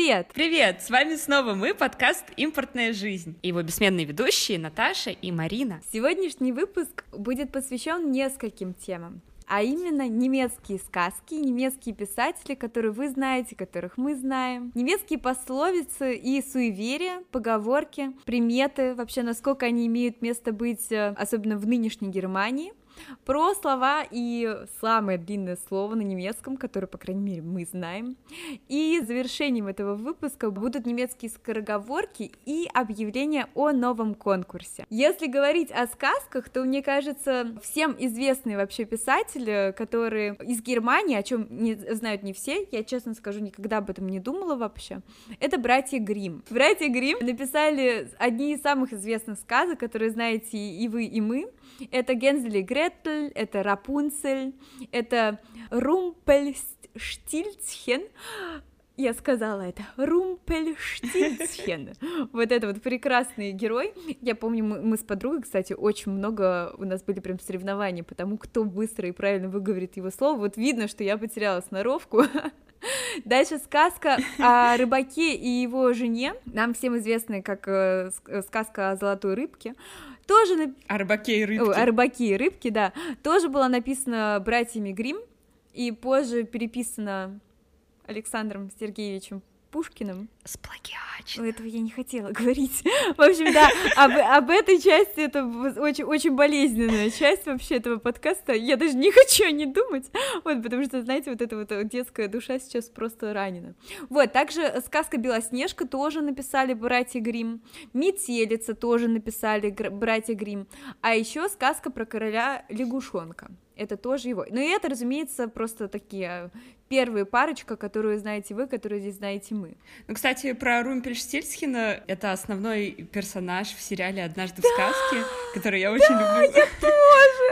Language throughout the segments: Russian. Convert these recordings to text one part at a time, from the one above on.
Привет! Привет! С вами снова мы, подкаст «Импортная жизнь». И его бессменные ведущие Наташа и Марина. Сегодняшний выпуск будет посвящен нескольким темам. А именно немецкие сказки, немецкие писатели, которые вы знаете, которых мы знаем, немецкие пословицы и суеверия, поговорки, приметы, вообще насколько они имеют место быть, особенно в нынешней Германии, про слова и самое длинное слово на немецком, которое, по крайней мере, мы знаем. И завершением этого выпуска будут немецкие скороговорки и объявления о новом конкурсе. Если говорить о сказках, то, мне кажется, всем известные вообще писатели, которые из Германии, о чем знают не все, я, честно скажу, никогда об этом не думала вообще, это братья Гримм. Братья Гримм написали одни из самых известных сказок, которые знаете и вы, и мы. Это Гензель и Гретель, это Рапунцель, это Румпельштильцхен. Я сказала это, Румпельштильцхен. Вот это вот прекрасный герой. Я помню, мы с подругой, кстати, очень много, у нас были прям соревнования по тому, кто быстро и правильно выговорит его слово. Вот видно, что я потеряла сноровку. Дальше сказка о рыбаке и его жене, нам всем известная как сказка о золотой рыбке. Тоже О рыбаке и рыбке. О рыбаке и рыбке, да. Тоже была написана братьями Гримм и позже переписана Александром Сергеевичем Пушкиным. Сплагиачено. Этого я не хотела говорить. В общем, да, об этой части, это очень, очень болезненная часть вообще этого подкаста. Я даже не хочу о ней думать, вот, потому что, знаете, вот эта вот детская душа сейчас просто ранена. Вот, также сказка «Белоснежка» тоже написали братья Гримм, «Метелица» тоже написали братья Гримм, а еще сказка про короля лягушонка. Это тоже его. Ну и это, разумеется, просто такие первые парочка, которую знаете вы, которую здесь знаете мы. Ну, кстати, про Румпельштильцхена, это основной персонаж в сериале «Однажды в сказке», который я очень люблю. Я тоже!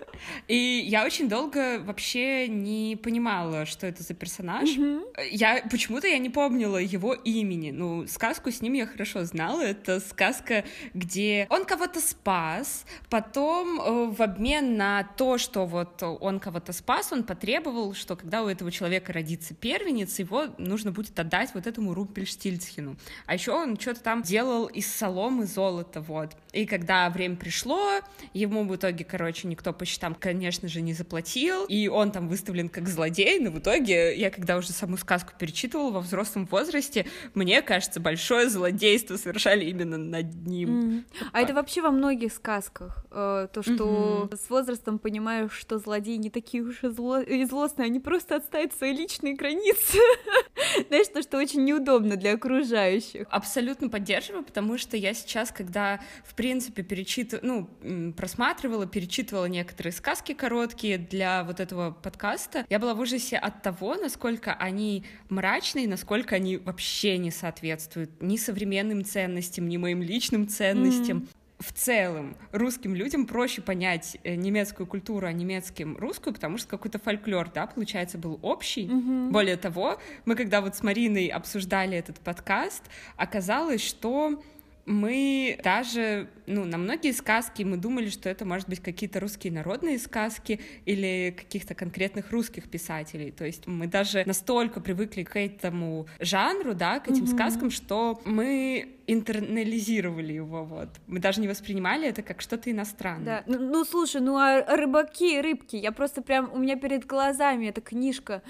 И я очень долго вообще не понимала, что это за персонаж. Почему-то я не помнила его имени. Ну, сказку с ним я хорошо знала. Это сказка, где он кого-то спас, потом в обмен на то, что вот он кого-то спас, он потребовал, что когда у этого человека родится первенец, его нужно будет отдать вот этому Румпельштильцхену. А еще он что-то там делал из соломы золото, вот. И когда время пришло, ему в итоге, короче, никто по счетам, конечно же, не заплатил, и он там выставлен как злодей, но в итоге, я когда уже саму сказку перечитывала во взрослом возрасте, мне кажется, большое злодейство совершали именно над ним. А это вообще во многих сказках, то, что с возрастом понимаешь, что злодеи не такие уж и злостные, они просто отстают свои личные границы. Знаешь, то, что очень неудобно для окружающих. Абсолютно поддерживаю, потому что я сейчас, когда, в принципе, просматривала, перечитывала некоторые сказки короткие для вот этого подкаста, я была в ужасе от того, насколько они мрачные, насколько они вообще не соответствуют ни современным ценностям, ни моим личным ценностям. В целом, русским людям проще понять немецкую культуру, а немецким русскую, потому что какой-то фольклор, да, получается, был общий. Более того, мы когда вот с Мариной обсуждали этот подкаст, оказалось, что мы даже, на многие сказки мы думали, что это, может быть, какие-то русские народные сказки или каких-то конкретных русских писателей. То есть мы даже настолько привыкли к этому жанру, да, к этим сказкам, что мы интернализировали его, вот. Мы даже не воспринимали это как что-то иностранное. Да, слушай, а рыбаки и рыбки, я просто прям, у меня перед глазами эта книжка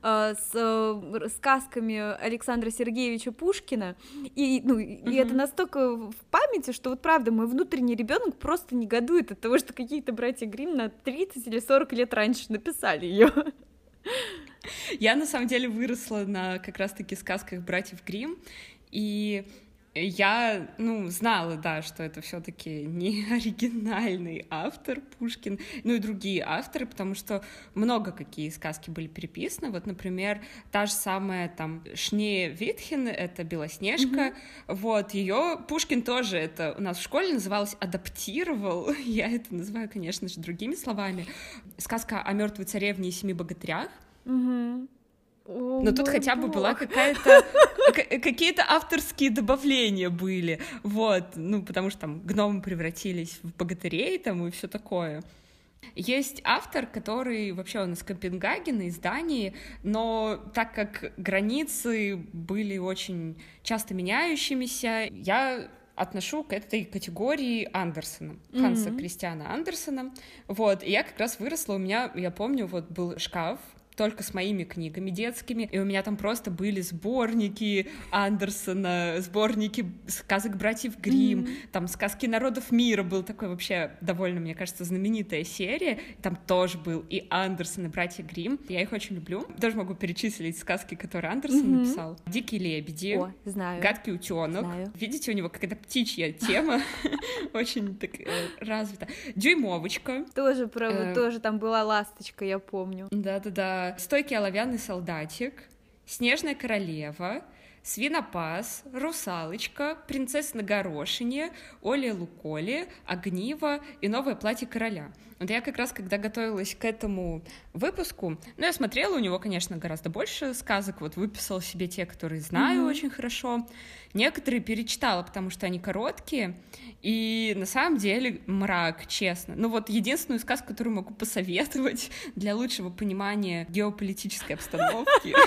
с сказками Александра Сергеевича Пушкина, и это настолько в памяти, что вот правда, мой внутренний ребенок просто негодует от того, что какие-то братья Гримм на 30 или 40 лет раньше написали ее. Я, на самом деле, выросла на как раз-таки сказках братьев Гримм, и я, знала, да, что это все-таки не оригинальный автор Пушкин, и другие авторы, потому что много какие сказки были переписаны. Вот, например, та же самая там Шнеевитхен, это Белоснежка, вот, ее Пушкин тоже, это у нас в школе называлось адаптировал, я это называю, конечно же, другими словами. Сказка о мертвой царевне и 7 богатырях. Но тут хотя бы была какие-то авторские добавления были, вот, потому что там гномы превратились в богатырей там и все такое. Есть автор, который вообще он из Копенгагена, из Дании, но так как границы были очень часто меняющимися, я отношу к этой категории Андерсона, Ханса Кристиана Андерсена. Вот, и я как раз выросла, у меня, я помню, вот был шкаф, только с моими книгами детскими, и у меня там просто были сборники Андерсона, сборники сказок братьев Гримм, там сказки народов мира, был такой вообще довольно, мне кажется, знаменитая серия, там тоже был и Андерсон, и братья Гримм, я их очень люблю, тоже могу перечислить сказки, которые Андерсон написал. «Дикие лебеди», О, знаю. «Гадкий утенок», видите, у него какая-то птичья тема, очень так развита, «Дюймовочка». Тоже, тоже там была ласточка, я помню. Да-да-да. «Стойкий оловянный солдатик», «Снежная королева», «Свинопас», «Русалочка», «Принцесса на горошине», «Оля Луколи», «Огниво» и «Новое платье короля». Вот я как раз, когда готовилась к этому выпуску, я смотрела, у него, конечно, гораздо больше сказок, вот выписала себе те, которые знаю очень хорошо. Некоторые перечитала, потому что они короткие, и на самом деле мрак, честно. Ну вот единственную сказку, которую могу посоветовать для лучшего понимания геополитической обстановки,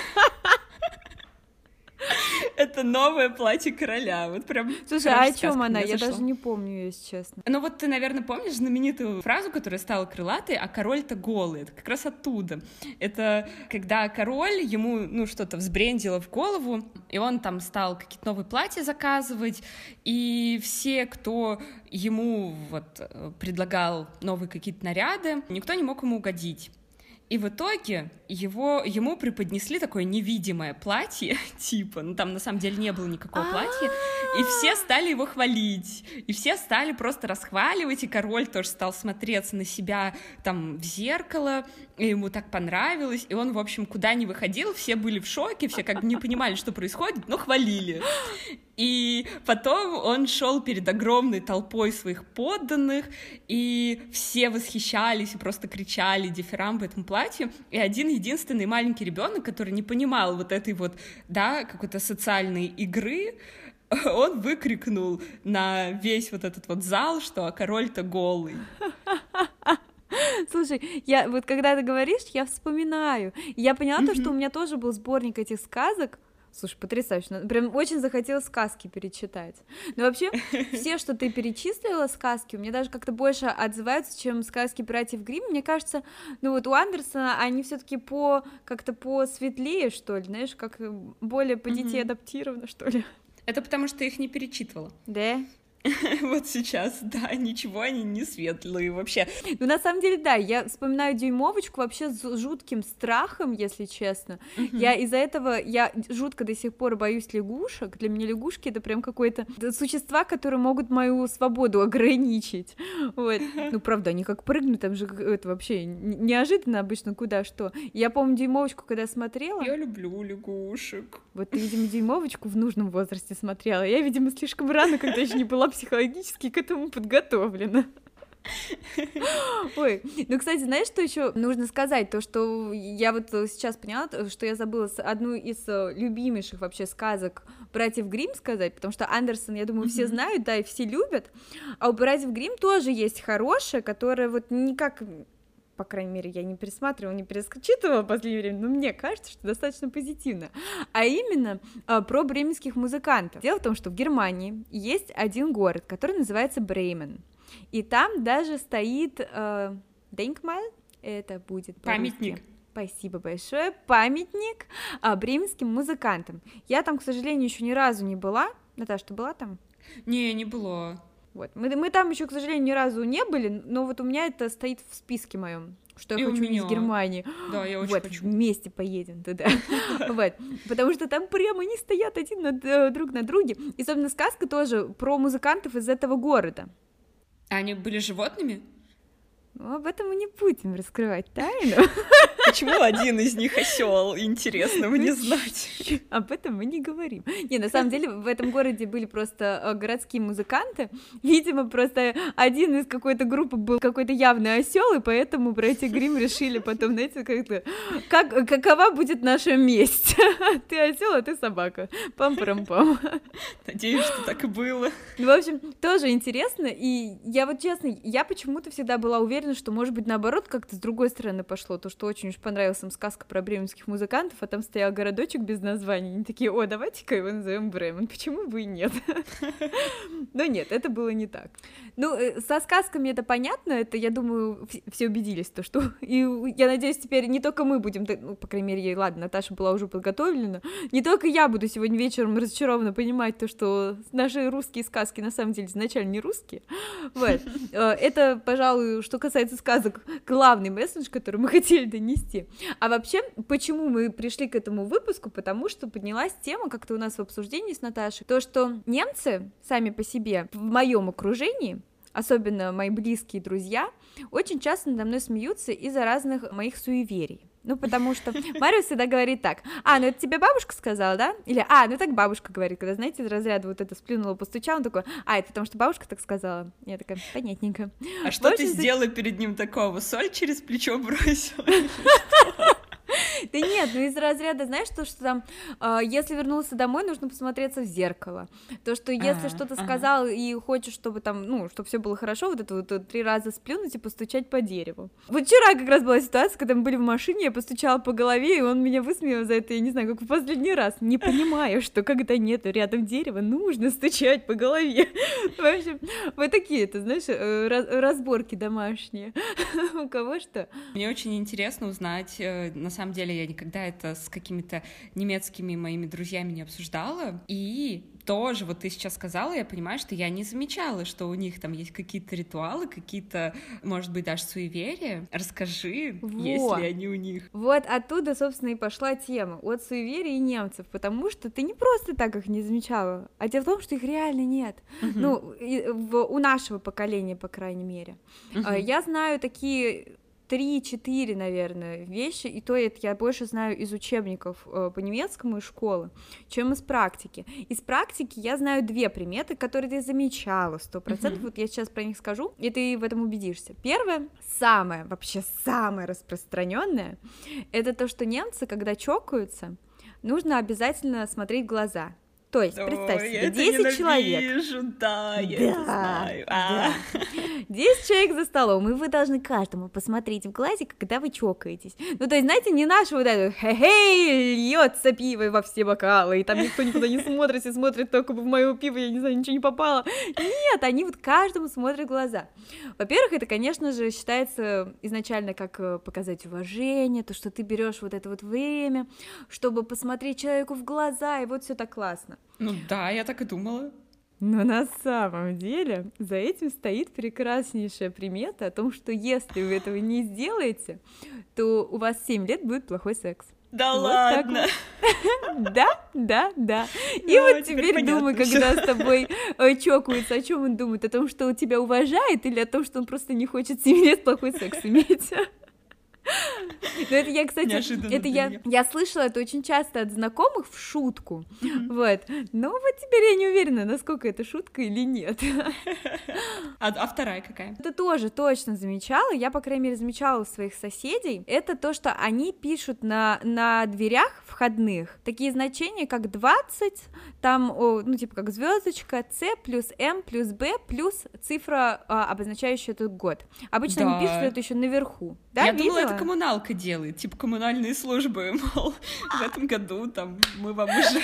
это «Новое платье короля». Вот прям. Слушай, а о чем она? Я даже не помню, если честно. Ну вот ты, наверное, помнишь знаменитую фразу, которая стала крылатой, а король-то голый. Это как раз оттуда. Это когда король, ему, что-то взбрендило в голову, и он там стал какие-то новые платья заказывать, и все, кто ему вот предлагал новые какие-то наряды, никто не мог ему угодить. И в итоге ему преподнесли такое невидимое платье, типа, там на самом деле не было никакого платья, и все стали его хвалить, и все стали просто расхваливать, и король тоже стал смотреться на себя там в зеркало, и ему так понравилось, и он, в общем, куда ни выходил, все были в шоке, все как бы не понимали, что происходит, но хвалили. И потом он шел перед огромной толпой своих подданных, и все восхищались и просто кричали дифирамбы этому платью. И один единственный маленький ребенок, который не понимал вот этой вот, какой-то социальной игры, он выкрикнул на весь вот этот вот зал, что король-то голый. Слушай, я вот когда ты говоришь, я вспоминаю. Я поняла то, что у меня тоже был сборник этих сказок. Слушай, потрясающе. Прям очень захотелось сказки перечитать. Но вообще, все, что ты перечислила, сказки, у меня даже как-то больше отзываются, чем сказки братьев Гримм. Мне кажется, вот у Андерсона они все-таки как-то посветлее, что ли, знаешь, как более по детей адаптировано, что ли. Это потому, что их не перечитывала. Да? Вот сейчас, ничего они не светлые вообще. Ну, на самом деле, да, я вспоминаю «Дюймовочку» вообще с жутким страхом, если честно. Я из-за этого, жутко до сих пор боюсь лягушек. Для меня лягушки — это прям какое-то существа, которые могут мою свободу ограничить. Вот. Ну, правда, они как прыгнут, там же это вообще неожиданно обычно куда что. Я помню «Дюймовочку», когда смотрела. Я люблю лягушек. Вот ты, видимо, «Дюймовочку» в нужном возрасте смотрела. Я, видимо, слишком рано, когда еще не была психологически к этому подготовлена. Ой, кстати, знаешь, что еще нужно сказать? То, что я вот сейчас поняла, что я забыла одну из любимейших вообще сказок братьев Гримм сказать, потому что Андерсон, я думаю, все знают, и все любят, а у братьев Гримм тоже есть хорошая, которая вот никак... По крайней мере, я не пересматривала, не пересчитывала в последнее время, но мне кажется, что достаточно позитивно. А именно про бременских музыкантов. Дело в том, что в Германии есть один город, который называется Бремен. И там даже стоит Denkmal, это будет памятник. Спасибо большое. Памятник бременским музыкантам. Я там, к сожалению, еще ни разу не была. Наташа, ты была там? Не была. Вот. Мы там еще, к сожалению, ни разу не были, но вот у меня это стоит в списке моем, что я хочу из Германии. Да, я очень хочу. Вместе поедем туда. Вот. Потому что там прямо они стоят один друг на друге. И, собственно, сказка тоже про музыкантов из этого города. А они были животными? Ну, об этом мы не будем раскрывать тайну. Почему один из них осел? Интересно мне знать. Об этом мы не говорим. Не, на самом деле в этом городе были просто городские музыканты. Видимо, просто один из какой-то группы был какой-то явный осел, и поэтому братья Гримм решили потом, знаете, какова будет наша месть? Ты осел, а ты собака. Пам-парам-пам. Надеюсь, что так и было. В общем, тоже интересно. И я вот честно, я почему-то всегда была уверена, уверена, что, может быть, наоборот, как-то с другой стороны пошло, то, что очень уж понравилась им сказка про бременских музыкантов, а там стоял городочек без названия, они такие: о, давайте-ка его назовем Бремен, почему бы и нет? Но нет, это было не так. Ну, со сказками это понятно, это, я думаю, все убедились, то, что, и я надеюсь, теперь не только мы будем, ну, по крайней мере, ладно, Наташа была уже подготовлена, не только я буду сегодня вечером разочарованно понимать то, что наши русские сказки на самом деле изначально не русские, вот, это, пожалуй, что касается сказок, главный месседж, который мы хотели донести. А вообще, почему мы пришли к этому выпуску? Потому что поднялась тема, как-то у нас в обсуждении с Наташей, то, что немцы сами по себе в моем окружении, особенно мои близкие друзья, очень часто надо мной смеются из-за разных моих суеверий. Ну, потому что Марио всегда говорит так: ну это тебе бабушка сказала, да? Или, ну так бабушка говорит, когда, знаете, из разряда вот это сплюнула, постучала, он такой: это потому что бабушка так сказала. Я такая: понятненько. А что ты сделала перед ним такого? Соль через плечо бросила? Да нет, ну из разряда, знаешь, то, что там, если вернулся домой, нужно посмотреться в зеркало. То, что если что-то сказал и хочешь, чтобы там, ну, чтобы все было хорошо, вот это вот 3 раза сплюнуть и постучать по дереву. Вот вчера как раз была ситуация, когда мы были в машине, я постучала по голове, и он меня высмеял за это, я не знаю, как в последний раз, не понимаю, что когда нету рядом дерева, нужно стучать по голове. В общем, вот такие, это, знаешь, разборки домашние. У кого что? Мне очень интересно узнать, на самом деле, я никогда это с какими-то немецкими моими друзьями не обсуждала, и тоже, вот ты сейчас сказала, я понимаю, что я не замечала, что у них там есть какие-то ритуалы, какие-то, может быть, даже суеверия. Расскажи, есть ли они у них. Вот оттуда, собственно, и пошла тема от суеверий и немцев, потому что ты не просто так их не замечала, а дело в том, что их реально нет. Ну, у нашего поколения, по крайней мере. Я знаю такие 3-4, наверное, вещи, и то это я больше знаю из учебников по немецкому из школы, чем из практики. Из практики я знаю 2 приметы, которые ты замечала 100%, вот я сейчас про них скажу, и ты в этом убедишься. Первое, вообще самое распространенное, это то, что немцы, когда чокаются, нужно обязательно смотреть в глаза. То есть, представь себе, 10 человек. Да, я это знаю. Да. 10 человек за столом, и вы должны каждому посмотреть в глазик, когда вы чокаетесь. Ну, то есть, знаете, не наше вот это «хе-хей, льется пиво во все бокалы», и там никто никуда не смотрит, и смотрит только в моё пиво, я не знаю, ничего не попало. Нет, они вот каждому смотрят в глаза. Во-первых, это, конечно же, считается изначально как показать уважение, то, что ты берешь вот это вот время, чтобы посмотреть человеку в глаза, и вот все так классно. Ну да, я так и думала. Но на самом деле за этим стоит прекраснейшая примета о том, что если вы этого не сделаете, то у вас 7 лет будет плохой секс. Да вот ладно? Вот. Да. И вот теперь думай, когда с тобой чокаются, о чем он думает? О том, что он тебя уважает, или о том, что он просто не хочет 7 лет плохой секс иметь? Но это я, кстати, это я слышала это очень часто от знакомых в шутку, вот, но вот теперь я не уверена, насколько это шутка или нет. А вторая какая? Это тоже точно замечала, я, по крайней мере, замечала у своих соседей, это то, что они пишут на дверях входных такие значения, как 20, там, ну, типа, как звездочка, С плюс М плюс Б плюс цифра, обозначающая этот год. Обычно они пишут это еще наверху. Да, я думала, это коммуналка делает, типа коммунальные службы, мол, в этом году там мы вам уже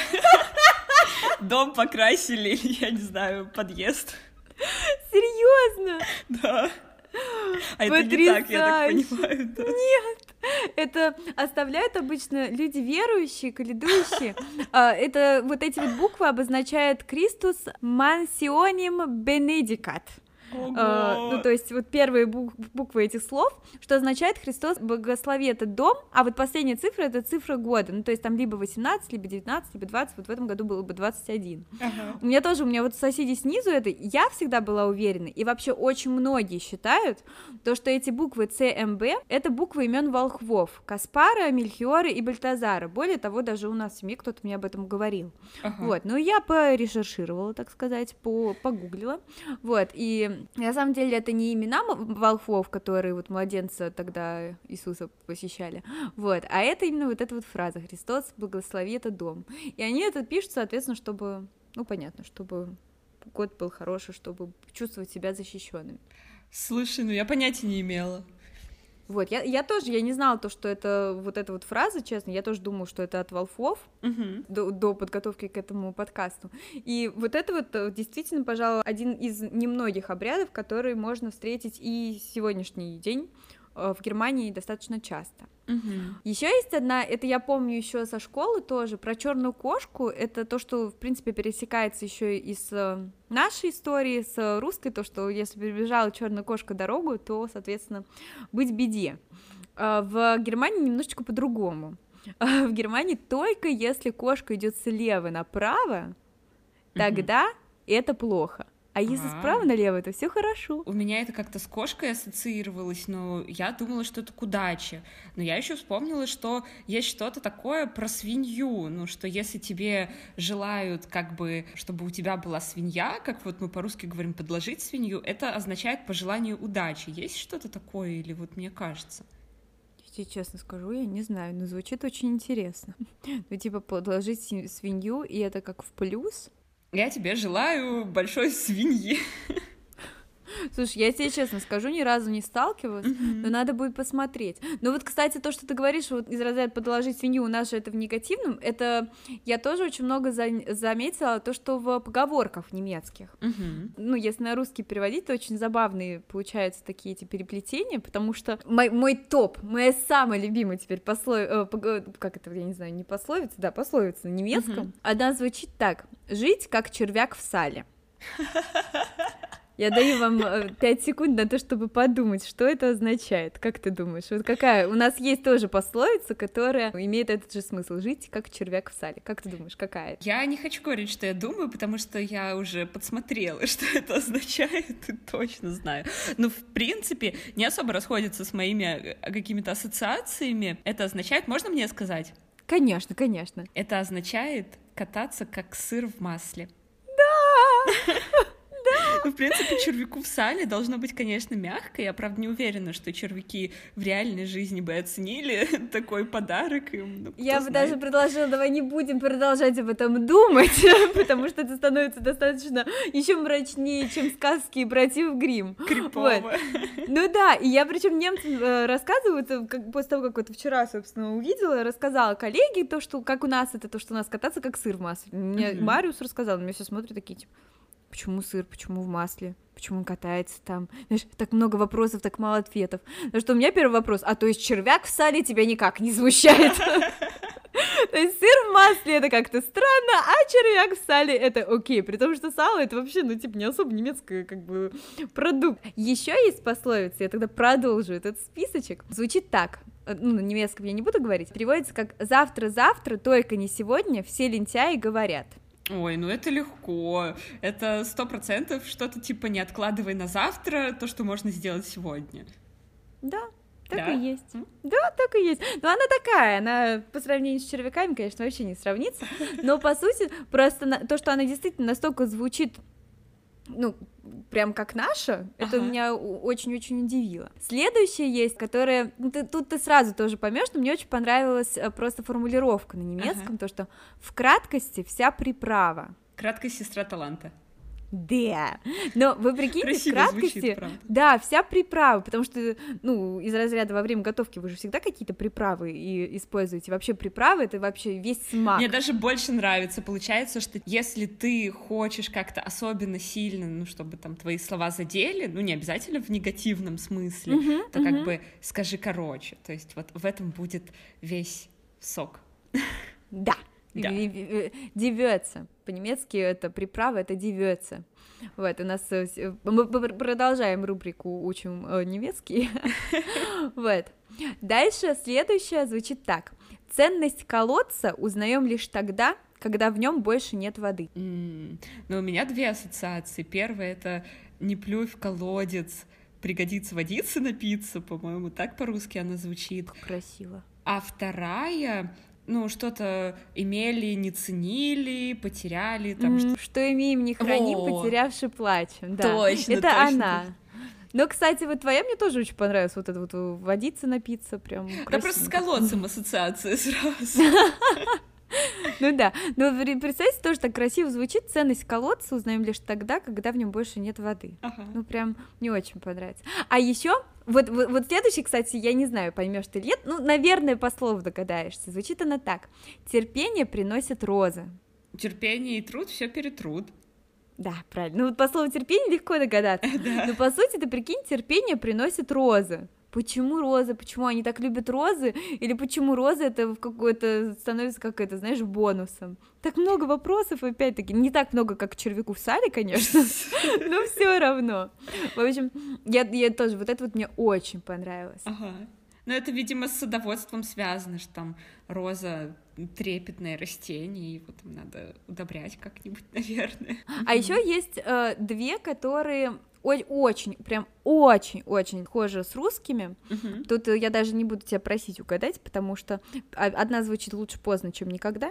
дом покрасили, или, я не знаю, подъезд. Серьезно? Да. А это не так, я так понимаю. Да. Нет, это оставляют обычно люди верующие, каледующие. Это вот эти вот буквы обозначают Christus mansionem benedicat. Ну, то есть вот первые буквы этих слов, что означает «Христос благослови этот дом», а вот последняя цифра — это цифра года, ну, то есть там либо 18, либо 19, либо 20, вот в этом году было бы 21. У меня вот соседи снизу это, я всегда была уверена, и вообще очень многие считают, то, что эти буквы ЦМБ — это буквы имен волхвов, Каспара, Мельхиора и Бальтазара, более того, даже у нас в семье кто-то мне об этом говорил. Вот, ну, я порешершировала, так сказать, погуглила, вот, и на самом деле это не имена волхвов, которые вот младенца тогда Иисуса посещали, вот, а это именно вот эта вот фраза «Христос благослови этот дом». И они это пишут, соответственно, чтобы, ну, понятно, чтобы год был хороший, чтобы чувствовать себя защищенными. Слушай, ну я понятия не имела. Вот, я тоже, я не знала то, что это вот эта вот фраза, честно, я тоже думала, что это от волхвов до подготовки к этому подкасту. И вот это вот действительно, пожалуй, один из немногих обрядов, которые можно встретить и сегодняшний день в Германии достаточно часто. Еще есть одна, это я помню еще со школы тоже, про черную кошку. Это то, что, в принципе, пересекается еще и с нашей истории, с русской, то, что если перебежала черная кошка дорогу, то, соответственно, быть в беде. В Германии немножечко по-другому. В Германии только если кошка идет слева направо, тогда это плохо. А если справа налево, то все хорошо. У меня это как-то с кошкой ассоциировалось, но я думала, что это к удаче. Но я еще вспомнила, что есть что-то такое про свинью, ну, что если тебе желают, как бы, чтобы у тебя была свинья, как вот мы по-русски говорим, подложить свинью, это означает пожелание удачи. Есть что-то такое или вот мне кажется? Я тебе честно скажу, я не знаю, но звучит очень интересно. Ну, типа, подложить свинью, и это как в плюс. Я тебе желаю большой свиньи. Слушай, я тебе честно скажу, ни разу не сталкивалась, но надо будет посмотреть. Но вот, кстати, то, что ты говоришь, вот из разряда подложить свинью, у нас же это в негативном, это я тоже очень много заметила, то, что в поговорках немецких. Ну, если на русский переводить, то очень забавные получаются такие эти переплетения, потому что мой топ, моя самая любимая теперь как это, я не знаю, не пословица, да, пословица на немецком, она звучит так: жить как червяк в сале. Я даю вам 5 секунд на то, чтобы подумать, что это означает. Как ты думаешь? Вот какая? У нас есть тоже пословица, которая имеет этот же смысл. Жить как червяк в сале. Как ты думаешь, какая это? Я не хочу говорить, что я думаю, потому что я уже подсмотрела, что это означает, и точно знаю. Но, в принципе, не особо расходится с моими какими-то ассоциациями. Это означает... Можно мне сказать? Конечно, конечно. Это означает кататься как сыр в масле. Да! Ну, в принципе, червяку в сале должно быть, конечно, мягко. Я, правда, не уверена, что червяки в реальной жизни бы оценили такой подарок им. Ну, я бы даже предложила, давай не будем продолжать об этом думать, потому что это становится достаточно еще мрачнее, чем сказки братьев Гримм. Крипово. Вот. Ну да, и я причем немцам рассказываю, после того, как вот вчера, собственно, увидела, рассказала коллеге то, что как у нас это, то, что у нас кататься как сыр в масле. Мне Мариус рассказал, на меня все смотрят такие, типа, почему сыр, почему в масле, почему он катается там, знаешь, так много вопросов, так мало ответов. Потому что у меня первый вопрос, а то есть червяк в сале тебя никак не смущает? То есть сыр в масле это как-то странно, а червяк в сале это окей, при том, что сало это вообще, ну, типа, не особо немецкий, как бы, продукт. Еще есть пословица, я тогда продолжу этот списочек, звучит так, ну, на немецком я не буду говорить, переводится как «завтра-завтра, только не сегодня, все лентяи говорят». Ой, ну это легко, это 100% что-то типа не откладывай на завтра то, что можно сделать сегодня. Да, так и есть. Да, так и есть. Но она такая, она по сравнению с червяками, конечно, вообще не сравнится, но по сути просто то, что она действительно настолько звучит, ну, прям как наша, это меня очень-очень удивило. Следующее есть, которое... Тут ты сразу тоже поймешь, но мне очень понравилась просто формулировка на немецком, то, что в краткости вся приправа. Краткость сестра таланта. Да, но вы прикиньте, красиво в краткости, звучит, да, вся приправа, потому что, ну, из разряда во время готовки вы же всегда какие-то приправы и используете, вообще приправы, это вообще весь смак. Мне даже больше нравится, получается, что если ты хочешь как-то особенно сильно, ну, чтобы там твои слова задели, ну, не обязательно в негативном смысле, то как бы скажи короче, то есть вот в этом будет весь сок. Да. Дивется. По-немецки это приправа, это дивется. Вот, у нас мы продолжаем рубрику «Учим немецкий». Вот. Дальше следующее звучит так. Ценность колодца узнаем лишь тогда, когда в нем больше нет воды. Ну, у меня две ассоциации. Первая — это «не плюй в колодец, пригодится водиться напиться», по-моему, так по-русски она звучит. Как красиво. А вторая... ну, что-то имели, не ценили, потеряли. Там, что имеем, не храним, потерявши плачем. Да. Точно, это точно, она. Точно. Но, кстати, вот твоя мне тоже очень понравилась, вот это вот водиться, напиться, прям красиво. Да просто с колодцем ассоциация сразу. Ну да, но представьте, тоже так красиво звучит. Ценность колодца узнаем лишь тогда, когда в нем больше нет воды. Ну прям мне очень понравится. А еще вот следующий, кстати, я не знаю, поймешь ты или нет, ну, наверное, по слову догадаешься. Звучит она так: терпение приносит розы. Терпение и труд все перетрут. Да, правильно. Ну вот по слову терпение легко догадаться. Но по сути, ты прикинь, терпение приносит розы. Почему розы? Почему они так любят розы? Или почему розы это в какой-то становится как это, знаешь, бонусом? Так много вопросов, опять-таки, не так много, как червяку в сале, конечно, но все равно. В общем, я тоже, вот это вот мне очень понравилось. Ну, это, видимо, с садоводством связано, что там роза трепетное растение, его там надо удобрять как-нибудь, наверное. А еще есть две, которые очень, прям очень схожи с русскими. Тут я даже не буду тебя просить угадать, потому что одна звучит лучше поздно, чем никогда.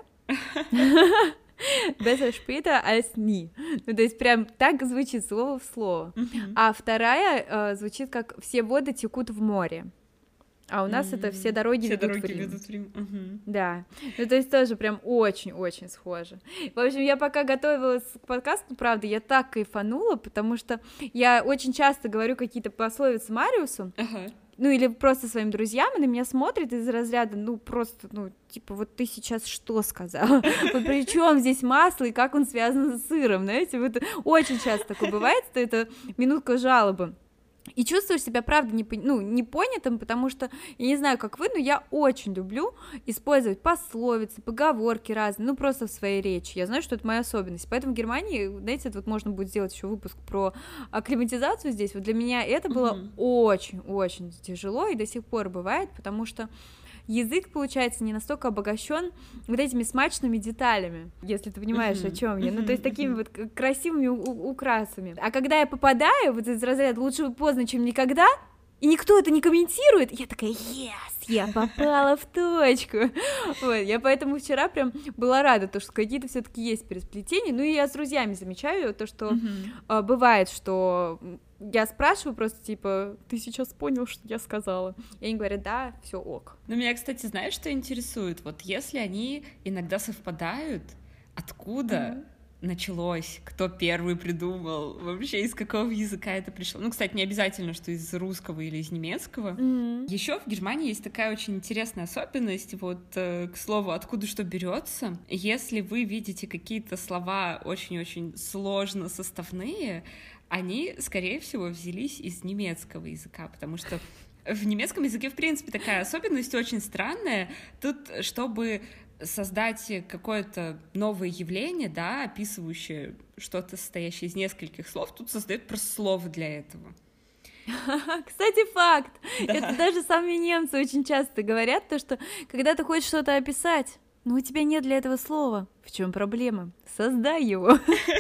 Besser später als nie. Ну, то есть прям так звучит слово в слово. А вторая звучит как «все воды текут в море». А у нас это «все дороги ведут в Рим». Да, ну то есть тоже прям очень-очень схоже. В общем, я пока готовилась к подкасту, правда, я так кайфанула, потому что я очень часто говорю какие-то пословицы Мариусу, ну или просто своим друзьям, и на меня смотрят из разряда, ну просто, ну типа, вот ты сейчас что сказала? Вот при чем здесь масло и как он связан с сыром, знаете, вот очень часто такое бывает, что это минутка жалобы. И чувствуешь себя, правда, непонятым, потому что, я не знаю, как вы, но я очень люблю использовать пословицы, поговорки разные, ну, просто в своей речи. Я знаю, что это моя особенность. Поэтому в Германии, знаете, вот можно будет сделать еще выпуск про акклиматизацию здесь. Вот для меня это было очень-очень тяжело и до сих пор бывает, потому что язык, получается, не настолько обогащен вот этими смачными деталями, если ты понимаешь, о чем я, ну, то есть такими вот красивыми украсами. А когда я попадаю вот из разряда «лучше поздно, чем никогда», и никто это не комментирует, я такая «yes, я попала в точку». Вот, я поэтому вчера прям была рада, то, что какие-то все-таки есть пересплетения, ну, и я с друзьями замечаю то, что бывает, что я спрашиваю просто, типа, ты сейчас понял, что я сказала? И они говорят, да, все ок. Ну, меня, кстати, знаешь, что интересует? Вот если они иногда совпадают, откуда началось, кто первый придумал, вообще из какого языка это пришло? Ну, кстати, не обязательно, что из русского или из немецкого. Еще в Германии есть такая очень интересная особенность, вот, к слову, откуда что берется. Если вы видите какие-то слова очень-очень сложно составные, они, скорее всего, взялись из немецкого языка, потому что в немецком языке, в принципе, такая особенность очень странная. Тут, чтобы создать какое-то новое явление, да, описывающее что-то, состоящее из нескольких слов, тут создают просто слово для этого. Кстати, факт. Да. Это даже сами немцы очень часто говорят, то, что когда ты хочешь что-то описать, но у тебя нет для этого слова. В чем проблема? Создай его.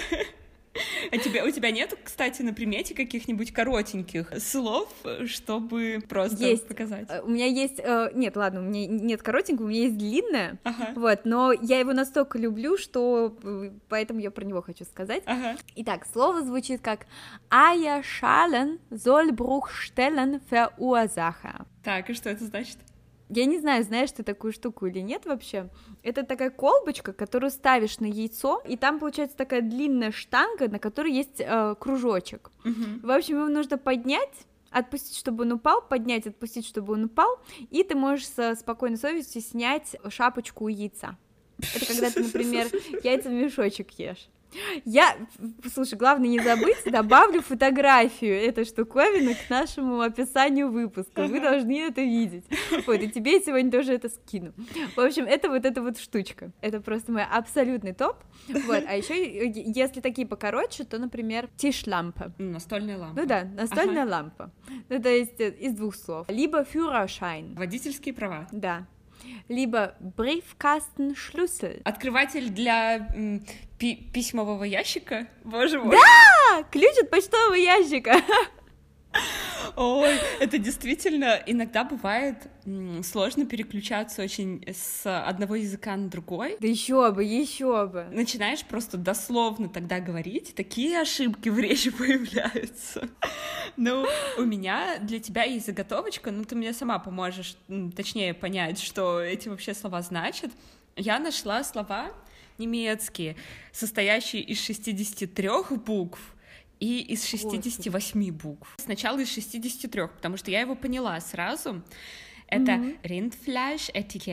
А у тебя нет, кстати, на примете каких-нибудь коротеньких слов, чтобы просто есть. Показать? У меня есть... Нет, ладно, у меня нет коротенького, у меня есть длинное, вот, но я его настолько люблю, что поэтому я про него хочу сказать. Итак, слово звучит как Eierschalen soll Bruchstellen verursachen. Так, и что это значит? Я не знаю, знаешь ты такую штуку или нет вообще. Это такая колбочка, которую ставишь на яйцо, и там получается такая длинная штанга, на которой есть кружочек. В общем, его нужно поднять, отпустить, чтобы он упал, поднять, отпустить, чтобы он упал, и ты можешь со спокойной совестью снять шапочку у яйца. Это когда ты, например, яйца в мешочек ешь. Слушай, главное не забыть, добавлю фотографию этой штуковины к нашему описанию выпуска, вы должны это видеть, вот, и тебе сегодня тоже это скину. В общем, это вот эта вот штучка, это просто мой абсолютный топ, вот, а еще, если такие покороче, то, например, Tischlampe. Настольная лампа. Ну да, настольная лампа, ну, то есть из двух слов, либо Führerschein. Водительские права. Да. Либо Briefkastenschlüssel. Открыватель для письмового ящика? Боже мой. Да! Ключ от почтового ящика. Ой, это действительно иногда бывает сложно переключаться очень с одного языка на другой. Да еще бы. Начинаешь просто дословно тогда говорить, такие ошибки в речи появляются. Ну, у меня для тебя есть заготовочка, ну, ты мне сама поможешь точнее понять, что эти вообще слова значат. Я нашла слова немецкие, состоящие из 63 букв и из 68 букв. Сначала из 63, потому что я его поняла сразу. Это Rindfleisch,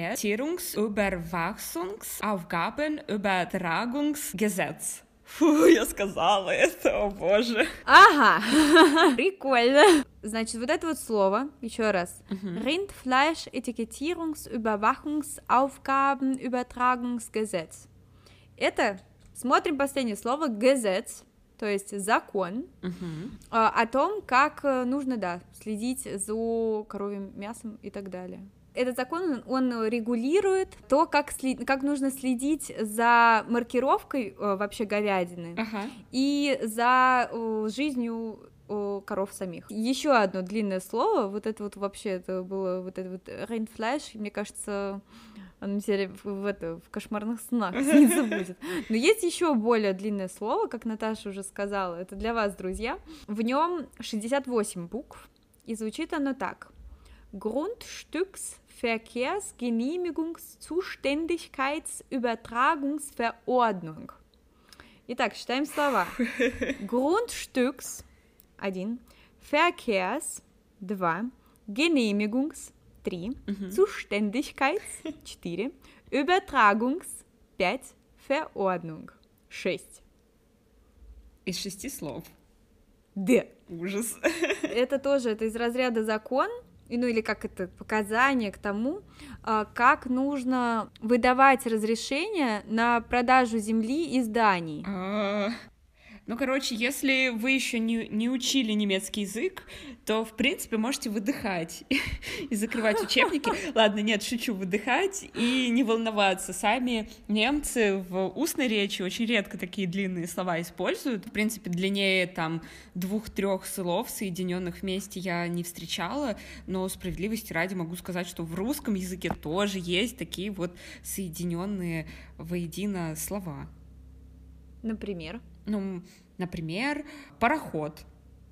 Etikettierungs-Überwachungsaufgabenübertragungsgesetz. Фу, я сказала это, о боже. Ага, прикольно. Значит, вот это вот слово, еще раз. Rindfleisch, Etikettierungs-Überwachungsaufgabenübertragungsgesetz. Это, смотрим последнее слово, Gesetz, то есть закон, о том, как нужно, да, следить за коровьим мясом и так далее. Этот закон, он регулирует то, как нужно следить за маркировкой вообще говядины и за жизнью коров самих. Еще одно длинное слово, вот это вот вообще, это было вот это вот Rindfleisch, мне кажется, оно теперь в кошмарных снах снится будет. Но есть еще более длинное слово, как Наташа уже сказала, это для вас, друзья. В нем 68 букв, и звучит оно так. Grundstücksverkehrsgenehmigungszuständigkeitsübertragungsverordnung. Итак, считаем слова. Grundstücks 1, Verkehrs 2, Genehmigungs 3, Zuständigkeits 4, Übertragungs 5, Verordnung 6. Из 6 слов. Да. Ужас. Это тоже, это из разряда закон, ну или как это, показания к тому, как нужно выдавать разрешение на продажу земли и зданий. Ну, короче, если вы еще не учили немецкий язык, то, в принципе, можете выдыхать и закрывать учебники. Ладно, нет, шучу, выдыхать и не волноваться. Сами немцы в устной речи очень редко такие длинные слова используют. В принципе, длиннее там 2-3 слов, соединенных вместе, я не встречала, но справедливости ради могу сказать, что в русском языке тоже есть такие вот соединенные воедино слова. Например? Ну, например, пароход,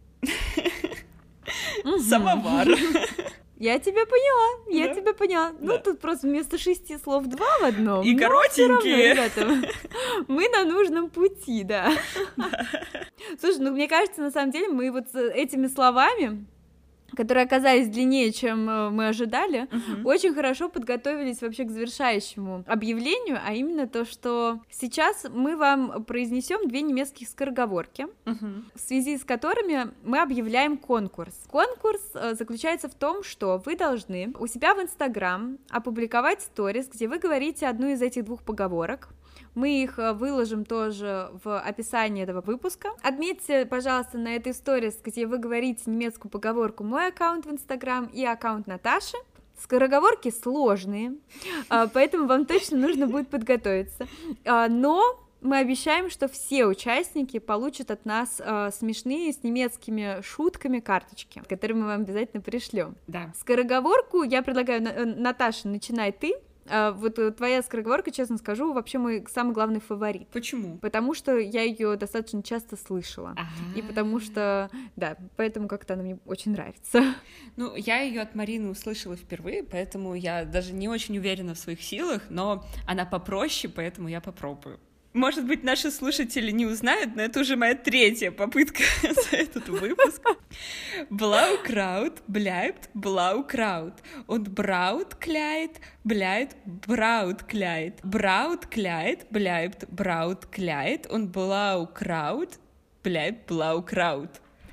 самовар. Я тебя поняла, Ну, тут просто вместо 6 слов 2 в одном. И коротенькие. Ребята, мы на нужном пути, да. Слушай, ну, мне кажется, на самом деле, мы вот с этими словами, которые оказались длиннее, чем мы ожидали, очень хорошо подготовились вообще к завершающему объявлению, а именно то, что сейчас мы вам произнесем 2 немецких скороговорки, в связи с которыми мы объявляем конкурс. Конкурс заключается в том, что вы должны у себя в Инстаграм опубликовать сторис, где вы говорите одну из этих 2 поговорок. Мы их выложим тоже в описании этого выпуска. Отметьте, пожалуйста, на этой сторис, где вы говорите немецкую поговорку, мой аккаунт в Инстаграм и аккаунт Наташи. Скороговорки сложные, поэтому вам точно нужно будет подготовиться. Но мы обещаем, что все участники получат от нас смешные с немецкими шутками карточки, которые мы вам обязательно пришлем. Да. Скороговорку я предлагаю, Наташа, начинай ты. Вот твоя скороговорка, честно скажу, вообще мой самый главный фаворит. Почему? Потому что я ее достаточно часто слышала. И потому что, да, поэтому как-то она мне очень нравится. Ну, я ее от Марины услышала впервые, поэтому я даже не очень уверена в своих силах, но она попроще, поэтому я попробую. Может быть, наши слушатели не узнают, но это уже моя 3-я попытка за этот выпуск. Blaukraut bleibt Blaukraut. Und Brautkleid bleibt Brautkleid. Brautkleid bleibt Brautkleid. Und Blaukraut bleibt Blaukraut.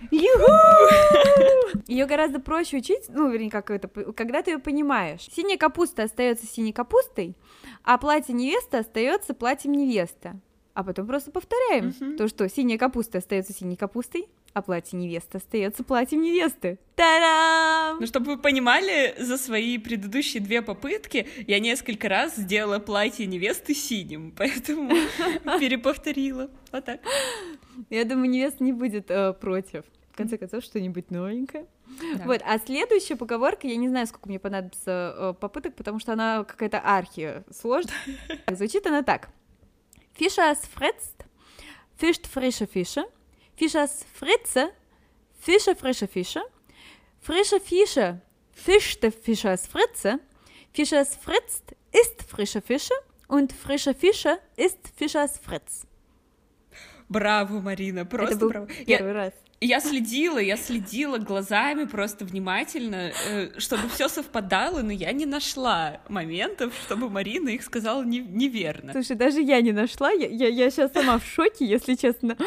Ее гораздо проще учить, ну, вернее, как это, когда ты ее понимаешь. Синяя капуста остается синей капустой, а платье невесты остается платьем невесты. А потом просто повторяем то, что синяя капуста остается синей капустой, а платье невесты остается платьем невесты. Та-дам! Ну, чтобы вы понимали, за свои предыдущие 2 попытки я несколько раз сделала платье невесты синим, поэтому переповторила. Вот так. Я думаю, невеста не будет против. В конце концов, что-нибудь новенькое. Да. Вот, а следующая поговорка, я не знаю, сколько мне понадобится попыток, потому что она какая-то архи-сложная. Звучит она так. Fischers fritzt, fischt frische Fische. Fischers fritze, fische frische Fische. Frische Fische, fischte Fischers fritze. Fischers fritzt, isst frische Fische. und frische Fische ist Fischers Fritz. Браво, Марина, просто Это был браво. первый раз. Я следила глазами просто внимательно, чтобы все совпадало, но я не нашла моментов, чтобы Марина их сказала неверно. Слушай, даже я не нашла, я сейчас сама в шоке, если честно.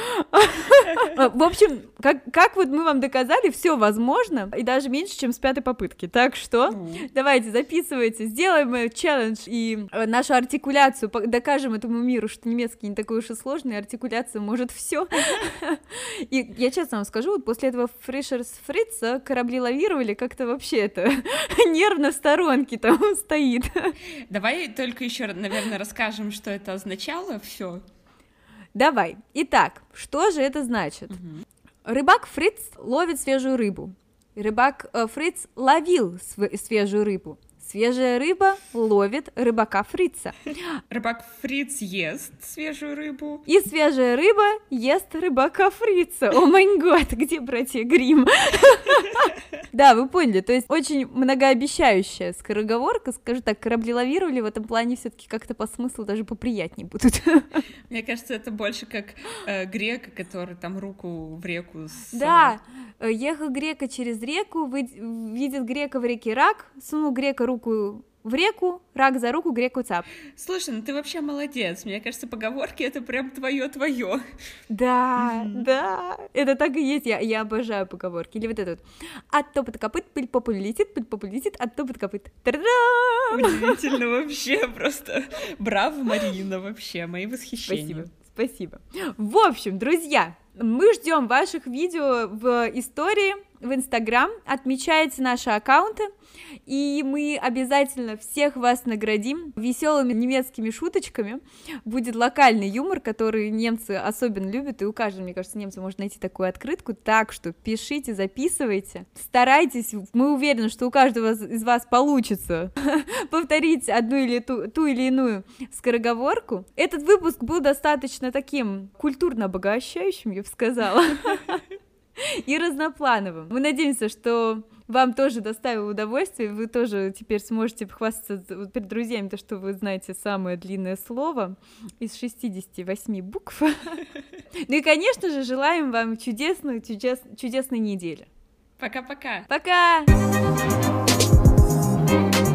В общем, как вот мы вам доказали, все возможно, и даже меньше, чем с 5-й попытки. Так что давайте, записывайте, сделаем челлендж и нашу артикуляцию, докажем этому миру, что немецкий не такой уж и сложный, артикуляция может все. И я честно вам скажу, вот после этого Фришерс Фрица корабли лавировали, как-то вообще это нервно в сторонке там стоит. Давай только еще, наверное, расскажем, что это означало, все. Давай. Итак, что же это значит? Рыбак Фриц ловит свежую рыбу. Рыбак Фриц ловил свежую рыбу. Свежая рыба ловит рыбака Фрица. Рыбак Фриц ест свежую рыбу. И свежая рыба ест рыбака Фрица. О май гад, где братья Гримм? Да, вы поняли, то есть очень многообещающая скороговорка, скажу так, корабли лавировали в этом плане все-таки как-то по смыслу даже поприятнее будут. Мне кажется, это больше как грек, который там руку в реку... Да, ехал грека через реку, видит грека в реке рак, сунул грека руку в реку, рак за руку, греку цап. Слушай, ну ты вообще молодец. Мне кажется, поговорки — это прям твое. Да, да, это так и есть. Я обожаю поговорки. Или вот этот вот. От топота копыт пыль по полю летит, от топота копыт. Та-дам! Удивительно вообще, просто браво, Марина, вообще, мои восхищения. Спасибо. В общем, друзья, мы ждем ваших видео в истории, в Инстаграм, отмечайте наши аккаунты, и мы обязательно всех вас наградим веселыми немецкими шуточками. Будет локальный юмор, который немцы особенно любят, и у каждого, мне кажется, немца может найти такую открытку, так что пишите, записывайте, старайтесь, мы уверены, что у каждого из вас получится повторить одну или ту или иную скороговорку. Этот выпуск был достаточно таким культурно обогащающим, я бы сказала, и разноплановым. Мы надеемся, что вам тоже доставило удовольствие, вы тоже теперь сможете похвастаться перед друзьями, то, что вы знаете самое длинное слово из 68 букв. Ну и, конечно же, желаем вам чудесной недели. Пока-пока. Пока!